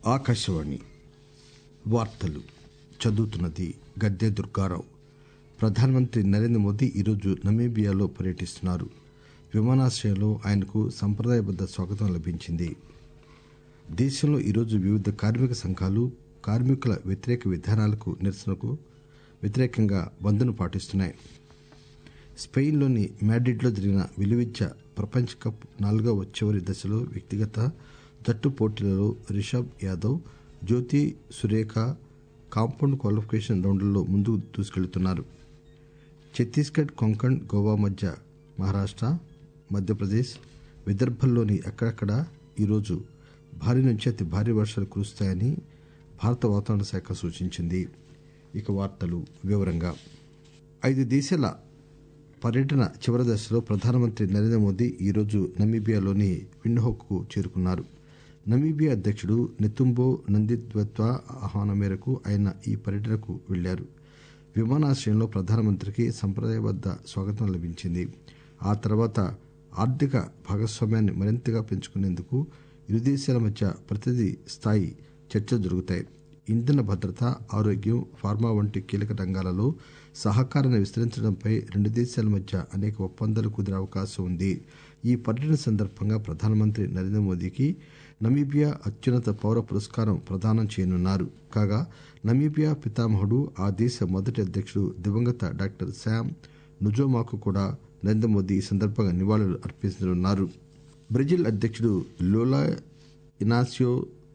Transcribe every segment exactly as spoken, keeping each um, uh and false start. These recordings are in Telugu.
ఆకాశవాణి వార్తలు చదువుతున్నది గద్దె దుర్గారావు. ప్రధానమంత్రి నరేంద్ర మోదీ ఈరోజు నమీబియాలో పర్యటిస్తున్నారు. విమానాశ్రయంలో ఆయనకు సంప్రదాయబద్ద స్వాగతం లభించింది. దేశంలో ఈరోజు వివిధ కార్మిక సంఘాలు కార్మికుల వ్యతిరేక విధానాలకు నిరసనకు వ్యతిరేకంగా బంద్ను పాటిస్తున్నాయి. స్పెయిన్లోని మాడ్రిడ్లో జరిగిన విలువిద్య ప్రపంచ కప్ నాలుగవ చివరి దశలో వ్యక్తిగత జట్టు పోటీలలో రిషబ్ యాదవ్, జ్యోతి సురేఖ కాంపౌండ్ క్వాలిఫికేషన్ రౌండ్లలో ముందుకు దూసుకెళ్తున్నారు. ఛత్తీస్గఢ్, కొంకణ్, గోవా మధ్య మహారాష్ట, మధ్యప్రదేశ్, విదర్భల్లోని అక్కడక్కడ ఈరోజు భారీ నుంచి అతి భారీ వర్షాలు కురుస్తాయని భారత వాతావరణ శాఖ సూచించింది. ఇక వార్తలు వివరంగా ఐదు దేశాల పర్యటన చివరి దశలో ప్రధానమంత్రి నరేంద్ర మోదీ ఈరోజు నమీబియాలోని విండ్హోక్కు చేరుకున్నారు. నమీబియా అధ్యక్షుడు నెతుంబో నందిద్వత్వా ఆహ్వానం మేరకు ఆయన ఈ పర్యటనకు వెళ్లారు. విమానాశ్రయంలో ప్రధానమంత్రికి సంప్రదాయబద్ద స్వాగతం లభించింది. ఆ తర్వాత ఆర్థిక భాగస్వామ్యాన్ని మరింతగా పెంచుకునేందుకు ఇరు దేశాల మధ్య ప్రతినిధి స్థాయి చర్చలు జరుగుతాయి. ఇంధన భద్రత, ఆరోగ్యం, ఫార్మా వంటి కీలక రంగాలలో సహకారాన్ని విస్తరించడంపై రెండు దేశాల మధ్య అనేక ఒప్పందాలు కుదిరే అవకాశం ఉంది. ఈ పర్యటన సందర్భంగా ప్రధానమంత్రి నరేంద్ర మోదీకి నమీబియా అత్యున్నత పౌర పురస్కారం ప్రదానం చేయనున్నారు. కాగా నమీబియా పితామహుడు, ఆ దేశ మొదటి అధ్యక్షుడు దివంగత డాక్టర్ శామ్ నుజోమాకు కూడా నరేంద్ర మోదీ ఈ సందర్భంగా నివాళులు అర్పించనున్నారు. బ్రెజిల్ అధ్యక్షుడు లూలా ఇనాసియో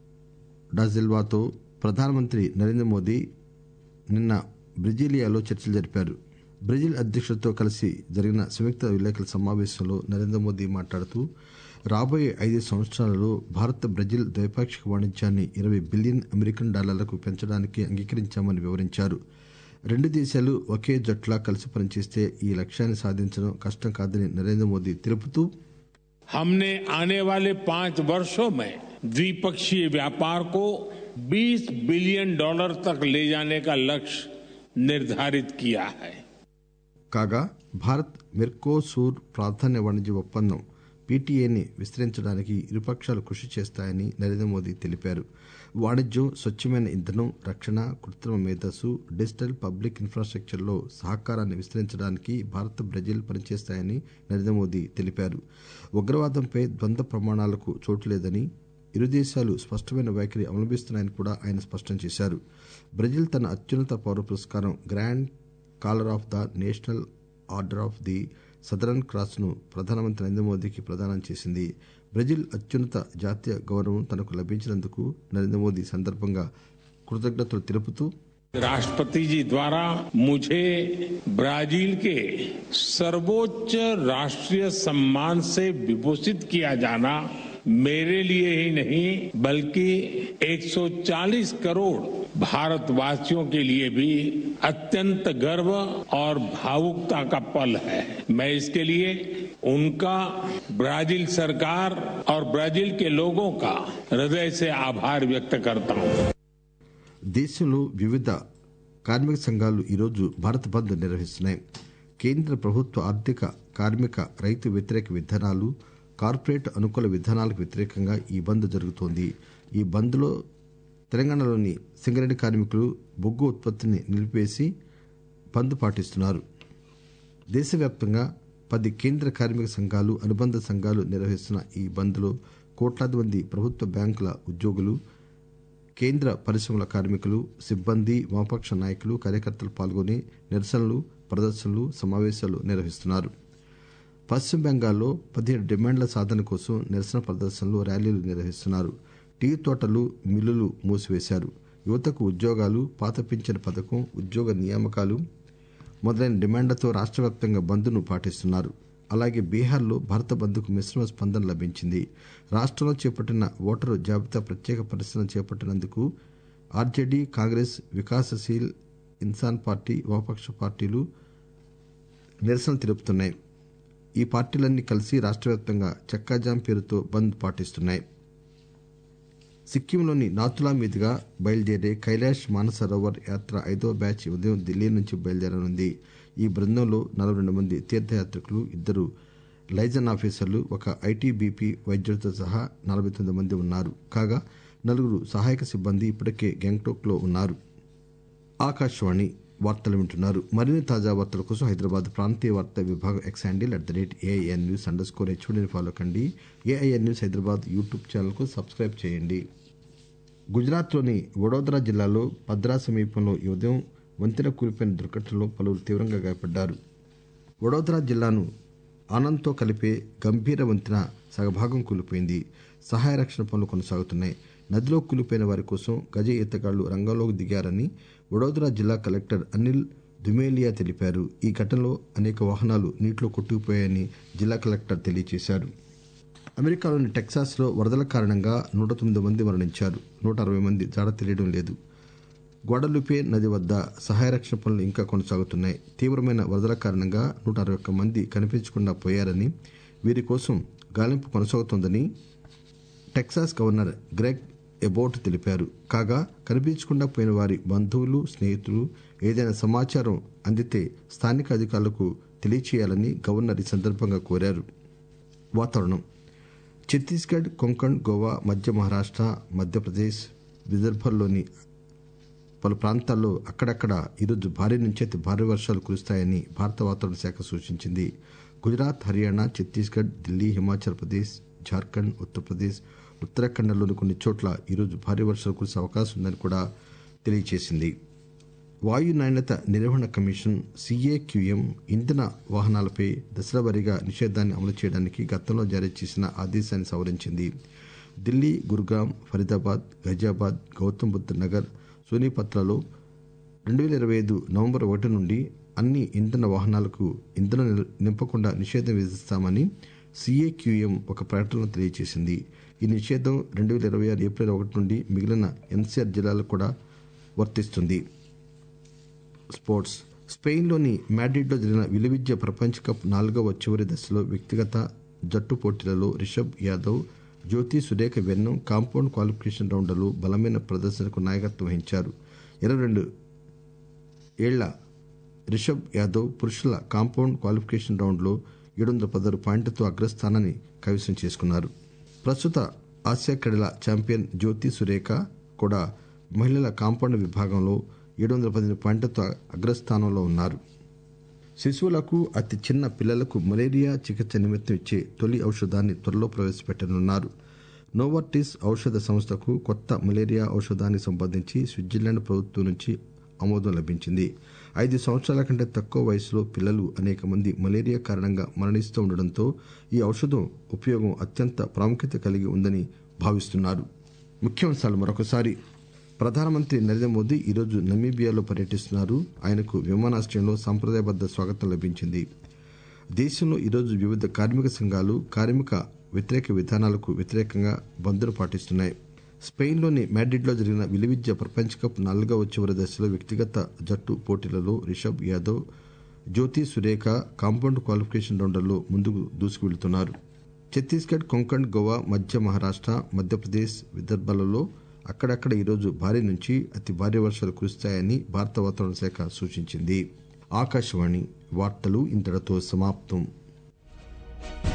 డా సిల్వాతో ప్రధానమంత్రి నరేంద్ర మోదీ నిన్న బ్రెజిలియాలో చర్చలు జరిపారు. బ్రెజిల్ అధ్యక్షుడితో కలిసి జరిగిన సంయుక్త విలేకరుల సమావేశంలో నరేంద్ర మోదీ మాట్లాడుతూ రాబోయే ఐదు సంవత్సరాలలో భారత్ బ్రెజిల్ ద్వైపాక్షిక వాణిజ్యాన్ని ఇరవై బిలియన్ అమెరికన్ డాలర్లకు పెంచడానికి అంగీకరించామని వివరించారు. రెండు దేశాలు ఒకే జట్లా కలిసి పనిచేస్తే ఈ లక్ష్యాన్ని సాధించడం కష్టం కాదని నరేంద్ర మోదీ తెలుపుతూ हमने आने वाले पांच वर्षों में द्विपक्षीय व्यापार को बीस बिलियन डॉलर तक ले जाने का लक्ष्य निर्धारित किया है. కాగా భారత్ మెర్కోసూర్ ప్రాధాన్య వాణిజ్య ఒప్పందం పీటీఏని విస్తరించడానికి ఇరుపక్షాలు కృషి చేస్తాయని నరేంద్ర మోదీ తెలిపారు. వాణిజ్యం, స్వచ్ఛమైన ఇంధనం, రక్షణ, కృత్రిమ మేధస్సు, డిజిటల్ పబ్లిక్ ఇన్ఫ్రాస్ట్రక్చర్లో సహకారాన్ని విస్తరించడానికి భారత్, బ్రెజిల్ పనిచేస్తాయని నరేంద్ర మోదీ తెలిపారు. ఉగ్రవాదంపై ద్వంద్వ ప్రమాణాలకు చోటు లేదని, ఇరు దేశాలు స్పష్టమైన వైఖరి అవలంబిస్తున్నాయని కూడా ఆయన స్పష్టం చేశారు. బ్రెజిల్ తన అత్యున్నత పౌర పురస్కారం grand collar of the national order of the southern cross ను ప్రధానమంత్రి నరేంద్ర మోదీకి ప్రదానం చేసింది. బ్రెజిల్ అత్యున్నత జాతీయ గౌరవం తనకు లభించినందుకు నరేంద్ర మోదీ సందర్భంగా కృతజ్ఞతలు తెలుపుతూ राष्ट्रपति जी द्वारा मुझे ब्राजील के सर्वोच्च राष्ट्रीय सम्मान से विभूषित किया जाना मेरे लिए ही नहीं बल्कि एक सौ चालीस करोड़ भारतवासियों के लिए भी अत्यंत गर्व और भावुकता का पल है. मैं इसके लिए उनका, ब्राजील सरकार और ब्राजील के लोगों का हृदय से आभार व्यक्त करता हूं. దేశంలో వివిధ కార్మిక సంఘాలు ఈరోజు భారత్ బంద్ నిర్వహిస్తున్నాయి. కేంద్ర ప్రభుత్వ ఆర్థిక, కార్మిక, రైతు వ్యతిరేక విధానాలు, కార్పొరేట్ అనుకూల విధానాలకు వ్యతిరేకంగా ఈ బంద్ జరుగుతోంది. ఈ బంద్ లో తెలంగాణలోని సింగరేణి కార్మికులు బొగ్గు ఉత్పత్తిని నిలిపివేసి బంద్ పాటిస్తున్నారు. దేశవ్యాప్తంగా పది కేంద్ర కార్మిక సంఘాలు, అనుబంధ సంఘాలు నిర్వహిస్తున్న ఈ బంద్ లో కోట్లాది మంది ప్రభుత్వ బ్యాంకుల ఉద్యోగులు, కేంద్ర పరిశ్రమల కార్మికులు, సిబ్బంది, వామపక్ష నాయకులు, కార్యకర్తలు పాల్గొని నిరసనలు, ప్రదర్శనలు, సమావేశాలు నిర్వహిస్తున్నారు. పశ్చిమ బెంగాల్లో పదిహేడు డిమాండ్ల సాధన కోసం నిరసన ప్రదర్శనలు, ర్యాలీలు నిర్వహిస్తున్నారు. టీ తోటలు, మిల్లులు మూసివేశారు. యువతకు ఉద్యోగాలు, పాత పింఛన్ పథకం, ఉద్యోగ నియామకాలు మొదలైన డిమాండ్లతో రాష్ట్ర వ్యాప్తంగా బంద్ను పాటిస్తున్నారు. అలాగే బీహార్లో భారత బంద్కు మిశ్రమ స్పందన లభించింది. రాష్ట్రంలో చేపట్టిన ఓటరు జాబితా ప్రత్యేక పరిశీలన చేపట్టినందుకు ఆర్జేడీ, కాంగ్రెస్, వికాసశీల్ ఇన్సాన్ పార్టీ, వామపక్ష పార్టీలు నిరసన తెలుపుతున్నాయి. ఈ పార్టీలన్నీ కలిసి రాష్ట్ర వ్యాప్తంగా చక్కాజామ్ పేరుతో బంద్ పాటిస్తున్నాయి. సిక్కింలోని నాథులా మీదుగా బయలుదేరే కైలాష్ మానసరోవర్ యాత్ర ఐదవ బ్యాచ్ ఉదయం ఢిల్లీ నుంచి బయలుదేరనుంది. ఈ బృందంలో నలభై రెండు మంది తీర్థయాత్రికులు, ఇద్దరు లైజన్ ఆఫీసర్లు, ఒక ఐటీబీపీ వైద్యులతో సహా నలభై తొమ్మిది మంది ఉన్నారు. కాగా నలుగురు సహాయక సిబ్బంది ఇప్పటికే గ్యాంగ్టాక్ లో ఉన్నారు. ఆకాశవాణి వార్తలు వింటున్నారు. మరిన్ని తాజా వార్తల కోసం హైదరాబాద్ ప్రాంతీయ వార్తా విభాగం X handle at the rate AIN news underscore హెచ్ఓడిని ఫాలో కండి. AIN news Hyderabad YouTube channel కు సబ్స్క్రైబ్ చేయండి. గుజరాత్ లోని వడోదరా జిల్లాలో పద్రా సమీపంలో ఈ ఉదయం వంతెన కూలిపోయిన దుర్ఘటనలో పలువురు తీవ్రంగా గాయపడ్డారు. వడోదరా జిల్లాను ఆనంద్తో కలిపే గంభీర వంతెన సగభాగం కూలిపోయింది. సహాయ రక్షణ పనులు కొనసాగుతున్నాయి. నదిలో కూలిపోయిన వారి కోసం గజ ఈతగాళ్లు రంగంలోకి దిగారని వడోదరా జిల్లా కలెక్టర్ అనిల్ దుమేలియా తెలిపారు. ఈ ఘటనలో అనేక వాహనాలు నీటిలో కొట్టుకుపోయాయని జిల్లా కలెక్టర్ తెలియజేశారు. అమెరికాలోని టెక్సాస్ లో వరదల కారణంగా నూట తొమ్మిది మంది మరణించారు. నూట అరవై మంది జాడ తెలియడం లేదు. గ్వాడలుపే నది వద్ద సహాయ రక్షణ పనులు ఇంకా కొనసాగుతున్నాయి. తీవ్రమైన వరదల కారణంగా నూట అరవై ఒక్క మంది కనిపించకుండా పోయారని, వీరి కోసం గాలింపు కొనసాగుతోందని టెక్సాస్ గవర్నర్ గ్రెగ్ ఎబోట్ తెలిపారు. కాగా కనిపించకుండా పోయిన వారి బంధువులు, స్నేహితులు ఏదైనా సమాచారం అందితే స్థానిక అధికారులకు తెలియచేయాలని గవర్నర్ ఈ సందర్భంగా కోరారు. వాతావరణం ఛత్తీస్గఢ్, కొంకణ్, గోవా, మధ్య మహారాష్ట్ర, మధ్యప్రదేశ్, విదర్భల్లోని పలు ప్రాంతాల్లో అక్కడక్కడ ఈరోజు భారీ నుంచి అతి భారీ వర్షాలు కురుస్తాయని భారత వాతావరణ శాఖ సూచించింది. గుజరాత్, హర్యానా, ఛత్తీస్గఢ్, ఢిల్లీ, హిమాచల్ ప్రదేశ్, జార్ఖండ్, ఉత్తరప్రదేశ్, ఉత్తరాఖండ్లోని కొన్ని చోట్ల ఈరోజు భారీ వర్షాలు కురిసే అవకాశం ఉందని కూడా తెలియజేసింది. వాయు నాణ్యత నిర్వహణ కమిషన్ సిఏక్యూఎం ఇంధన వాహనాలపై దశలవారీగా నిషేధాన్ని అమలు చేయడానికి గతంలో జారీ చేసిన ఆదేశాన్ని సవరించింది. ఢిల్లీ, గుర్గాం, ఫరీదాబాద్, గజియాబాద్, గౌతమ్ బుద్ధ్ నగర్, సోనిపత్లలో రెండు వేల ఇరవై ఐదు నవంబర్ ఒకటి నుండి అన్ని ఇంధన వాహనాలకు ఇంధనం నింపకుండా నిషేధం విధిస్తామని సిఏక్యూఎం ఒక ప్రకటనలో తెలియజేసింది. ఈ నిషేధం రెండు వేల ఇరవై ఆరు ఏప్రిల్ ఒకటి నుండి మిగిలిన ఎన్సీఆర్ జిల్లాలకు కూడా వర్తిస్తుంది. స్పోర్ట్స్ స్పెయిన్లోని మ్యాడ్రిడ్లో జరిగిన విలువిద్య ప్రపంచ కప్ నాలుగవ చివరి దశలో వ్యక్తిగత, జట్టు పోటీలలో రిషబ్ యాదవ్, జ్యోతి సురేఖ వెన్నం కాంపౌండ్ క్వాలిఫికేషన్ రౌండ్లలో బలమైన ప్రదర్శనకు నాయకత్వం వహించారు. ఇరవై రెండు ఏళ్ల రిషబ్ యాదవ్ పురుషుల కాంపౌండ్ క్వాలిఫికేషన్ రౌండ్లో ఏడు వందల పదహారు పాయింట్లతో అగ్రస్థానాన్ని కైవసం చేసుకున్నారు. ప్రస్తుత ఆసియా క్రీడల ఛాంపియన్ జ్యోతి సురేఖ కూడా మహిళల కాంపౌండ్ విభాగంలో ఏడు వందల పదిహేను పాయింట్లతో అగ్రస్థానంలో ఉన్నారు. శిశువులకు, అతి చిన్న పిల్లలకు మలేరియా చికిత్స నిమిత్తం ఇచ్చే తొలి ఔషధాన్ని త్వరలో ప్రవేశపెట్టనున్నారు. నోవార్టిస్ ఔషధ సంస్థకు కొత్త మలేరియా ఔషధానికి సంబంధించి స్విట్జర్లాండ్ ప్రభుత్వం నుంచి ఆమోదం లభించింది. ఐదు సంవత్సరాల కంటే తక్కువ వయసులో పిల్లలు అనేక మంది మలేరియా కారణంగా మరణిస్తూ ఉండడంతో ఈ ఔషధం ఉపయోగం అత్యంత ప్రాముఖ్యత కలిగి ఉందని భావిస్తున్నారు. ముఖ్యాంశాలు మరొకసారి. ప్రధానమంత్రి నరేంద్ర మోదీ ఈరోజు నమీబియాలో పర్యటిస్తున్నారు. ఆయనకు విమానాశ్రయంలో సంప్రదాయబద్ద స్వాగతం లభించింది. దేశంలో ఈరోజు వివిధ కార్మిక సంఘాలు కార్మిక వ్యతిరేక విధానాలకు వ్యతిరేకంగా బంద్ను పాటిస్తున్నాయి. స్పెయిన్లోని మ్యాడ్రిడ్లో జరిగిన విలువిద్య ప్రపంచ కప్ నాలుగవ చివరి దశలో వ్యక్తిగత, జట్టు పోటీలలో రిషబ్ యాదవ్, జ్యోతి సురేఖ కాంపౌండ్ క్వాలిఫికేషన్ రౌండ్లలో ముందుకు దూసుకు వెళుతున్నారు. ఛత్తీస్గఢ్, కొంకణ్, గోవా, మధ్య మహారాష్ట్ర, మధ్యప్రదేశ్, విదర్భలలో అక్కడక్కడ ఈరోజు భారీ నుంచి అతి భారీ వర్షాలు కురుస్తాయని భారత వాతావరణ శాఖ సూచించింది. ఆకాశవాణి వార్తలు ఇంతటితో సమాప్తం.